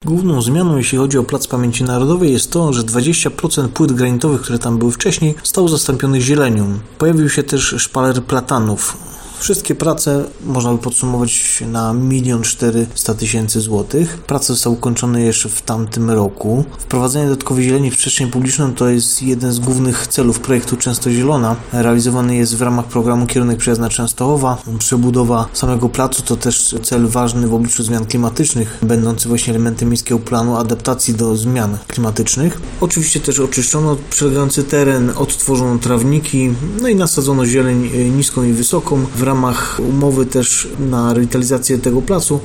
Główną zmianą, jeśli chodzi o Plac Pamięci Narodowej, jest to, że 20% płyt granitowych, które tam były wcześniej, zostało zastąpionych zielenią. Pojawił się też szpaler platanów. Wszystkie prace można by podsumować na 1 400 000 złotych. Prace zostały ukończone jeszcze w tamtym roku. Wprowadzenie dodatkowej zieleni w przestrzeń publiczną to jest jeden z głównych celów projektu Często Zielona. Realizowany jest w ramach programu Kierunek Przyjazna Częstochowa. Przebudowa samego placu to też cel ważny w obliczu zmian klimatycznych, będący właśnie elementem miejskiego planu adaptacji do zmian klimatycznych. Oczywiście też oczyszczono przylegający teren, odtworzono trawniki, no i nasadzono zieleń niską i wysoką. W ramach umowy też na rewitalizację tego placu